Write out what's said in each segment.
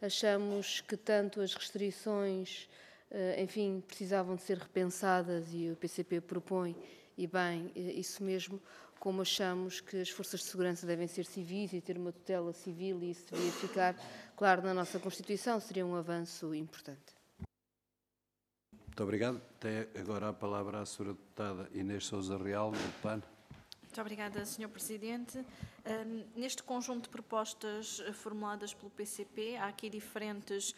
achamos que tanto as restrições, enfim, precisavam de ser repensadas e o PCP propõe, e bem, isso mesmo, como achamos que as forças de segurança devem ser civis e ter uma tutela civil, e isso devia ficar claro na nossa Constituição, seria um avanço importante. Muito obrigado. Tem agora a palavra a Sra. Deputada Inês Sousa Real, do PAN. Muito obrigada, Sr. Presidente. Neste conjunto de propostas formuladas pelo PCP, há aqui diferentes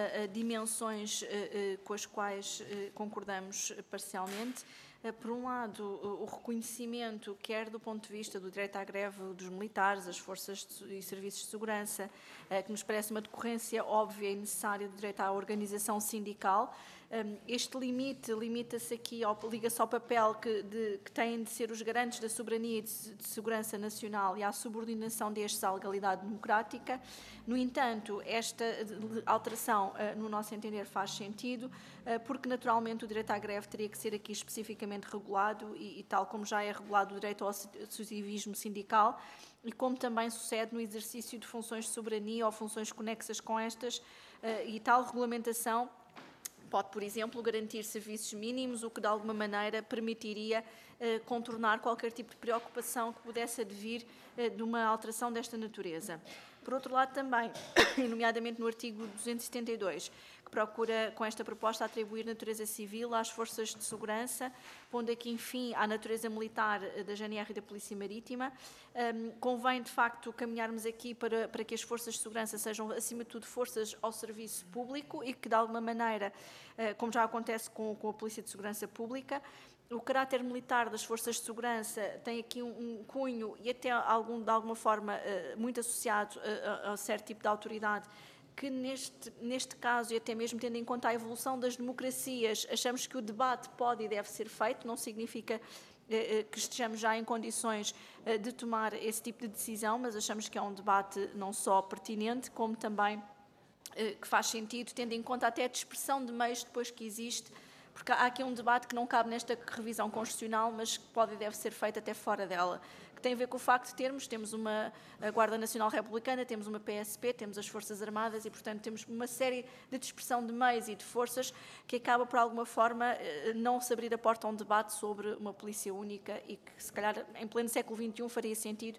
dimensões com as quais concordamos parcialmente. Por um lado, o reconhecimento, quer do ponto de vista do direito à greve dos militares, as forças e serviços de segurança, que nos parece uma decorrência óbvia e necessária do direito à organização sindical. Este limita-se aqui, liga-se ao papel que têm de ser os garantes da soberania e de segurança nacional e à subordinação destes à legalidade democrática. No entanto, esta alteração, no nosso entender, faz sentido, porque naturalmente o direito à greve teria que ser aqui especificamente regulado e tal como já é regulado o direito ao associativismo sindical, e como também sucede no exercício de funções de soberania ou funções conexas com estas, e tal regulamentação pode, por exemplo, garantir serviços mínimos, o que de alguma maneira permitiria contornar qualquer tipo de preocupação que pudesse advir de uma alteração desta natureza. Por outro lado também, nomeadamente no artigo 272, que procura com esta proposta atribuir natureza civil às forças de segurança, pondo aqui, enfim, à natureza militar da GNR e da Polícia Marítima. Convém, de facto, caminharmos aqui para que as forças de segurança sejam, acima de tudo, forças ao serviço público e que, de alguma maneira, como já acontece com a Polícia de Segurança Pública, o caráter militar das forças de segurança tem aqui um cunho e até de alguma forma muito associado a certo tipo de autoridade, que neste caso, e até mesmo tendo em conta a evolução das democracias, achamos que o debate pode e deve ser feito, não significa que estejamos já em condições de tomar esse tipo de decisão, mas achamos que é um debate não só pertinente, como também que faz sentido, tendo em conta até a dispersão de meios depois que existe, porque há aqui um debate que não cabe nesta revisão constitucional, mas que pode e deve ser feito até fora dela, que tem a ver com o facto de temos uma Guarda Nacional Republicana, temos uma PSP, temos as Forças Armadas e, portanto, temos uma série de dispersão de meios e de forças que acaba, por alguma forma, não se abrir a porta a um debate sobre uma polícia única e que, se calhar, em pleno século XXI faria sentido,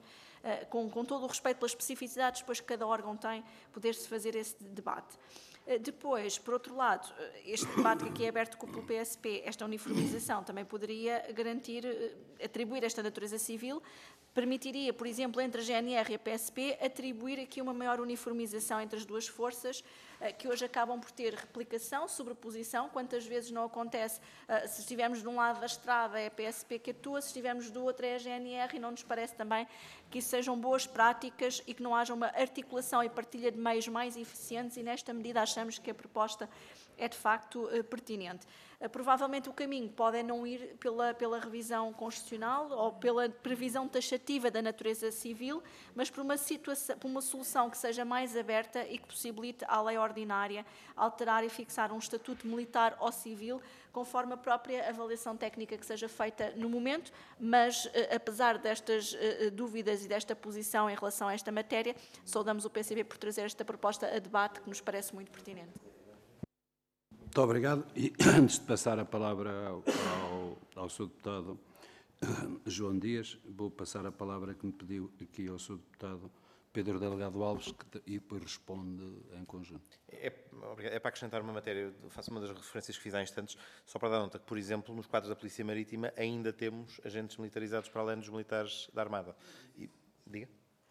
com todo o respeito pelas especificidades depois que cada órgão tem, poder-se fazer esse debate. Depois, por outro lado, este debate que aqui é aberto pelo PSP, esta uniformização também poderia garantir, atribuir esta natureza civil, permitiria, por exemplo, entre a GNR e a PSP, atribuir aqui uma maior uniformização entre as duas forças, que hoje acabam por ter replicação, sobreposição, quantas vezes não acontece, se estivermos de um lado da estrada é a PSP que atua, se estivermos do outro é a GNR, e não nos parece também que isso sejam boas práticas e que não haja uma articulação e partilha de meios mais eficientes, e nesta medida achamos que a proposta é de facto pertinente. Provavelmente o caminho pode não ir pela revisão constitucional ou pela previsão taxativa da natureza civil, mas por uma solução que seja mais aberta e que possibilite à lei ordinária alterar e fixar um estatuto militar ou civil, conforme a própria avaliação técnica que seja feita no momento, mas apesar destas dúvidas e desta posição em relação a esta matéria, saudamos o PCP por trazer esta proposta a debate que nos parece muito pertinente. Muito obrigado. E antes de passar a palavra ao Sr. Deputado João Dias, vou passar a palavra que me pediu aqui ao Sr. Deputado Pedro Delgado Alves, e depois responde em conjunto. É para acrescentar uma matéria, faço uma das referências que fiz há instantes, só para dar nota que, por exemplo, nos quadros da Polícia Marítima ainda temos agentes militarizados para além dos militares da Armada. Diga?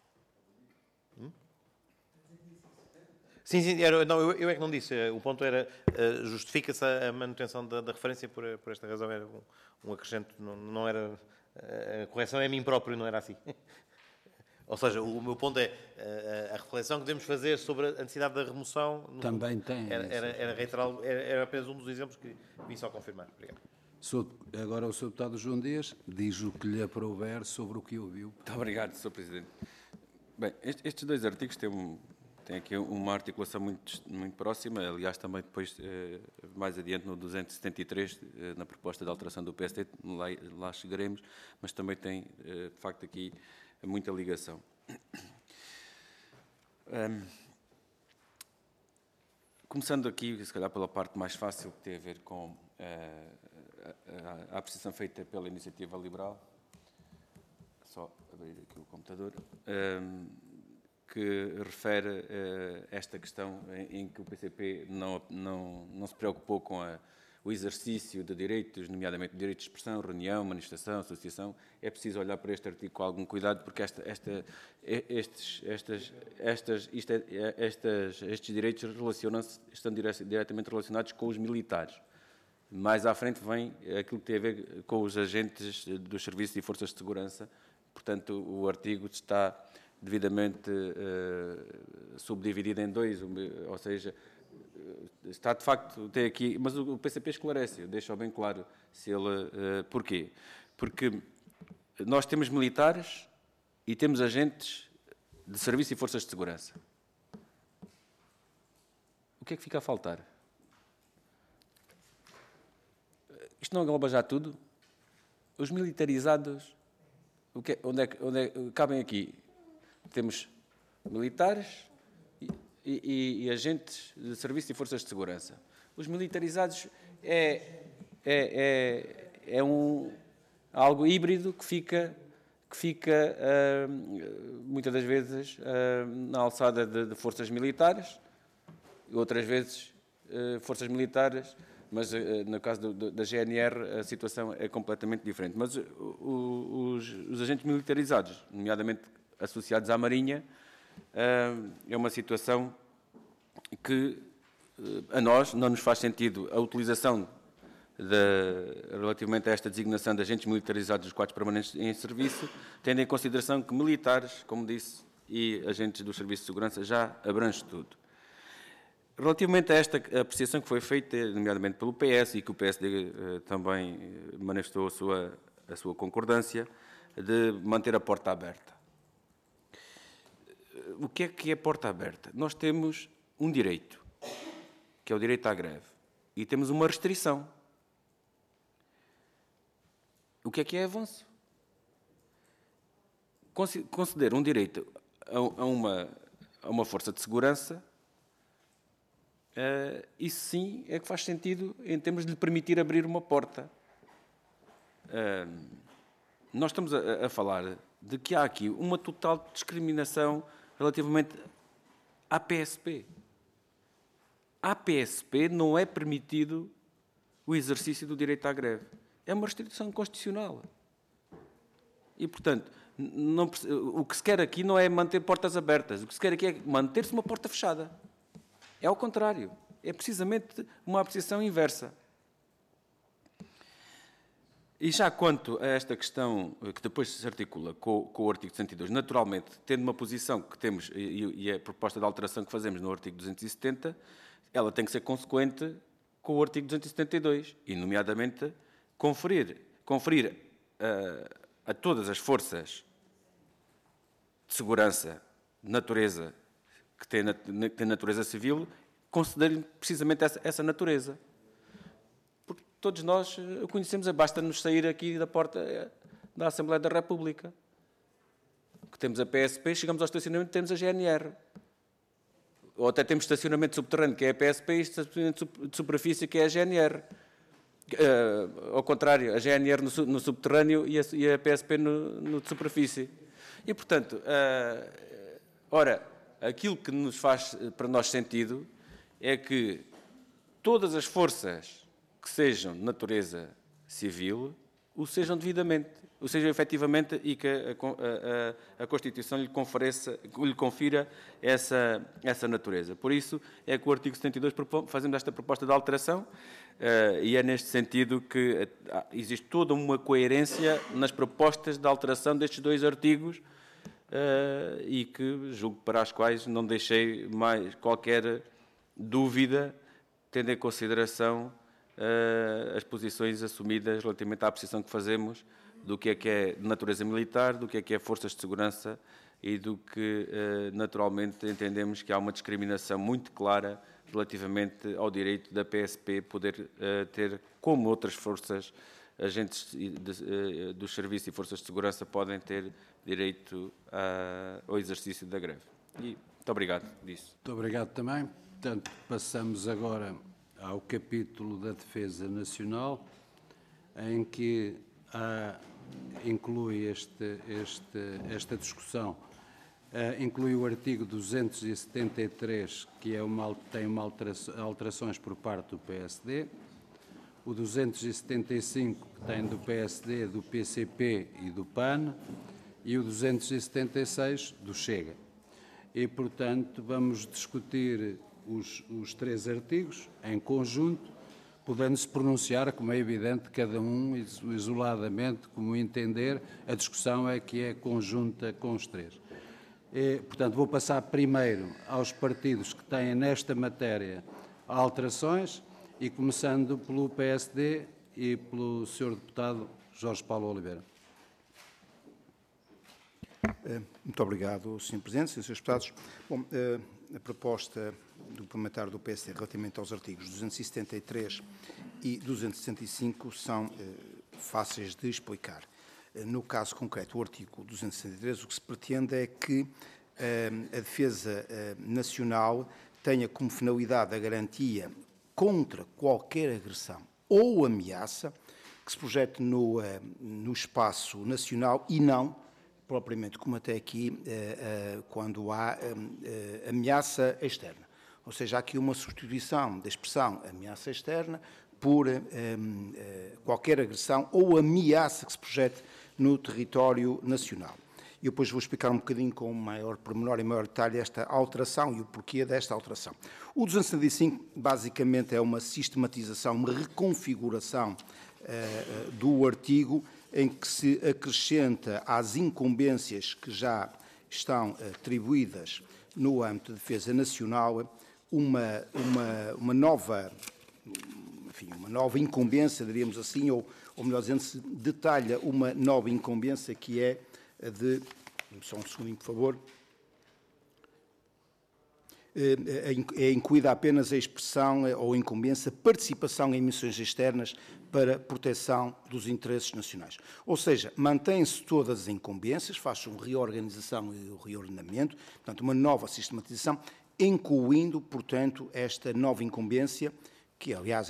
Sim, eu é que não disse. O ponto era, justifica-se a manutenção da referência por esta razão, era um acrescento, não era, a correção é a mim próprio, não era assim. Ou seja, o meu ponto é, a reflexão que devemos fazer sobre a necessidade da remoção... Também tem. Era reiteral, era apenas um dos exemplos que vim só confirmar. Obrigado. Agora o Sr. Deputado João Dias diz o que lhe aprouver sobre o que ouviu. Muito obrigado, Sr. Presidente. Bem, estes dois artigos têm aqui uma articulação muito próxima, aliás, também depois, mais adiante, no 273, na proposta de alteração do PSD, lá chegaremos, mas também tem, de facto, aqui muita ligação. começando aqui, se calhar pela parte mais fácil, que tem a ver com a apreciação feita pela Iniciativa Liberal, só abrir aqui o computador, que refere esta questão em que o PCP não se preocupou com o exercício de direitos, nomeadamente direitos de expressão, reunião, manifestação, associação. É preciso olhar para este artigo com algum cuidado, porque estes direitos estão diretamente relacionados com os militares. Mais à frente vem aquilo que tem a ver com os agentes dos serviços e forças de segurança. Portanto, o artigo está devidamente subdividido em dois, ou seja, está de facto, tem aqui, mas o PCP esclarece, deixa bem claro se ele, porquê? Porque nós temos militares e temos agentes de serviço e forças de segurança. O que é que fica a faltar? Isto não engloba já tudo? Os militarizados, onde cabem aqui? Temos militares e agentes de serviço e forças de segurança. Os militarizados é algo híbrido que fica muitas das vezes na alçada de forças militares, outras vezes forças militares, mas no caso da GNR a situação é completamente diferente. Mas os agentes militarizados, nomeadamente associados à Marinha, é uma situação que a nós não nos faz sentido a utilização relativamente a esta designação de agentes militarizados dos quadros permanentes em serviço, tendo em consideração que militares, como disse, e agentes do Serviço de Segurança já abrange tudo. Relativamente a esta apreciação que foi feita, nomeadamente pelo PS, e que o PSD também manifestou a sua concordância, de manter a porta aberta. O que é porta aberta? Nós temos um direito, que é o direito à greve, e temos uma restrição. O que é avanço? Conceder um direito a uma força de segurança, isso sim é que faz sentido em termos de lhe permitir abrir uma porta. Nós estamos a falar de que há aqui uma total discriminação relativamente à PSP. À PSP não é permitido o exercício do direito à greve. É uma restrição constitucional. E, portanto, o que se quer aqui não é manter portas abertas. O que se quer aqui é manter-se uma porta fechada. É ao contrário. É precisamente uma apreciação inversa. E já quanto a esta questão, que depois se articula com o artigo 202, naturalmente, tendo uma posição que temos, e a proposta de alteração que fazemos no artigo 270, ela tem que ser consequente com o artigo 272, e, nomeadamente, conferir a todas as forças de segurança de natureza que têm natureza civil, conceder precisamente essa natureza. Porque todos nós o conhecemos, basta-nos sair aqui da porta da Assembleia da República. Que temos a PSP, chegamos ao estacionamento e temos a GNR. Ou até temos estacionamento subterrâneo, que é a PSP, e estacionamento de superfície, que é a GNR. Ao contrário, a GNR no subterrâneo e a PSP no de superfície. E, portanto, ora, aquilo que nos faz para nós sentido é que todas as forças que sejam de natureza civil o sejam devidamente, o sejam efetivamente, e que a Constituição lhe confira essa natureza. Por isso é que o artigo 72 fazemos esta proposta de alteração, e é neste sentido que existe toda uma coerência nas propostas de alteração destes dois artigos, e que julgo para as quais não deixei mais qualquer dúvida, tendo em consideração as posições assumidas relativamente à apreciação que fazemos do que é de natureza militar, do que é forças de segurança e do que naturalmente entendemos que há uma discriminação muito clara relativamente ao direito da PSP poder ter, como outras forças, agentes dos serviços e forças de segurança podem ter direito ao exercício da greve. E muito obrigado disso. Muito obrigado também. portanto, passamos agora ao capítulo da Defesa Nacional, em que inclui esta discussão, inclui o artigo 273, que tem alterações por parte do PSD, o 275, que tem do PSD, do PCP e do PAN, e o 276 do Chega. E, portanto, vamos discutir os 3 artigos em conjunto, podendo-se pronunciar, como é evidente, cada um isoladamente, como entender. A discussão é que é conjunta com os 3. E, portanto, vou passar primeiro aos partidos que têm nesta matéria alterações, e começando pelo PSD e pelo Sr. Deputado Jorge Paulo Oliveira. Muito obrigado, Sr. Presidente, Srs. Deputados. Bom, a proposta do parlamentar do PSD relativamente aos artigos 273 e 265 são fáceis de explicar. No caso concreto, o artigo 263, o que se pretende é que a defesa nacional tenha como finalidade a garantia contra qualquer agressão ou ameaça que se projete no espaço nacional e não propriamente como até aqui, quando há ameaça externa. Ou seja, há aqui uma substituição da expressão ameaça externa por qualquer agressão ou ameaça que se projete no território nacional. E eu depois vou explicar um bocadinho com maior pormenor e maior detalhe esta alteração e o porquê desta alteração. O 265, basicamente, é uma sistematização, uma reconfiguração do artigo, em que se acrescenta às incumbências que já estão atribuídas no âmbito de defesa nacional uma nova incumbência, diríamos assim, ou melhor dizendo, se detalha uma nova incumbência que é a de, só um segundinho, por favor, é incluída apenas a expressão ou incumbência participação em missões externas para proteção dos interesses nacionais. Ou seja, mantém-se todas as incumbências, faz-se uma reorganização e um reordenamento, portanto, uma nova sistematização, incluindo, portanto, esta nova incumbência, que, aliás,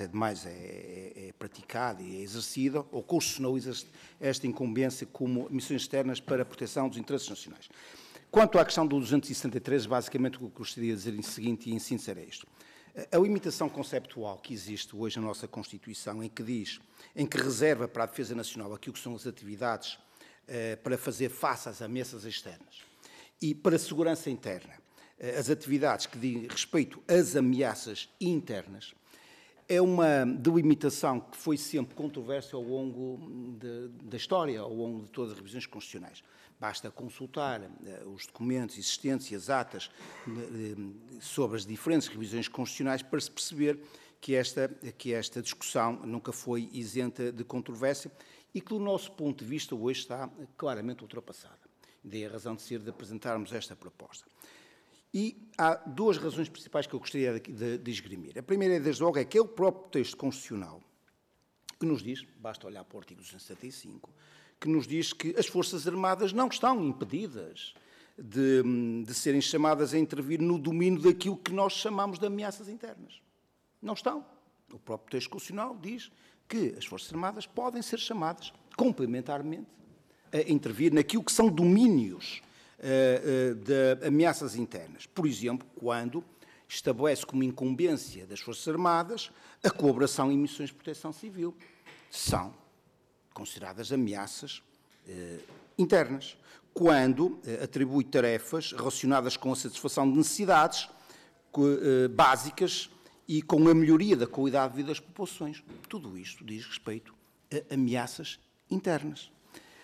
é praticada e é exercida, ou constitucionaliza esta incumbência como missões externas para a proteção dos interesses nacionais. Quanto à questão do 263, basicamente o que eu gostaria de dizer em seguinte e em síntese era isto. A limitação conceptual que existe hoje na nossa Constituição, em que reserva para a defesa nacional aquilo que são as atividades para fazer face às ameaças externas e para a segurança interna, as atividades que dizem respeito às ameaças internas, é uma delimitação que foi sempre controversa ao longo da história, ao longo de todas as revisões constitucionais. Basta consultar os documentos existentes e as atas sobre as diferentes revisões constitucionais para se perceber que esta discussão nunca foi isenta de controvérsia e que, do nosso ponto de vista, hoje está claramente ultrapassada. Daí a razão de ser de apresentarmos esta proposta. E há 2 razões principais que eu gostaria de esgrimir. A primeira, desde logo, é que é o próprio texto constitucional que nos diz, basta olhar para o artigo 275, que nos diz que as Forças Armadas não estão impedidas de serem chamadas a intervir no domínio daquilo que nós chamamos de ameaças internas. Não estão. O próprio texto constitucional diz que as Forças Armadas podem ser chamadas, complementarmente, a intervir naquilo que são domínios de ameaças internas. Por exemplo, quando estabelece como incumbência das Forças Armadas a colaboração em missões de proteção civil. São consideradas ameaças internas. Quando atribui tarefas relacionadas com a satisfação de necessidades básicas e com a melhoria da qualidade de vida das populações. Tudo isto diz respeito a ameaças internas.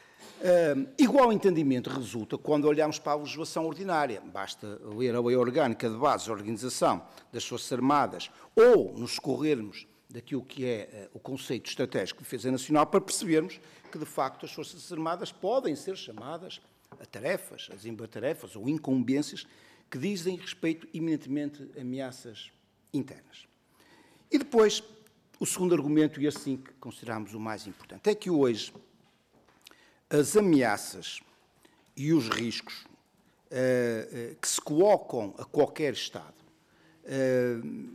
Igual entendimento resulta quando olhamos para a legislação ordinária. Basta ler a Lei Orgânica de Bases da Organização das Forças Armadas ou nos socorrermos daquilo que é o conceito estratégico de defesa nacional para percebermos que, de facto, as Forças Armadas podem ser chamadas a tarefas, a desempenhar tarefas ou incumbências que dizem respeito eminentemente a ameaças internas. E depois, o segundo argumento, e assim que consideramos o mais importante, é que hoje as ameaças e os riscos que se colocam a qualquer Estado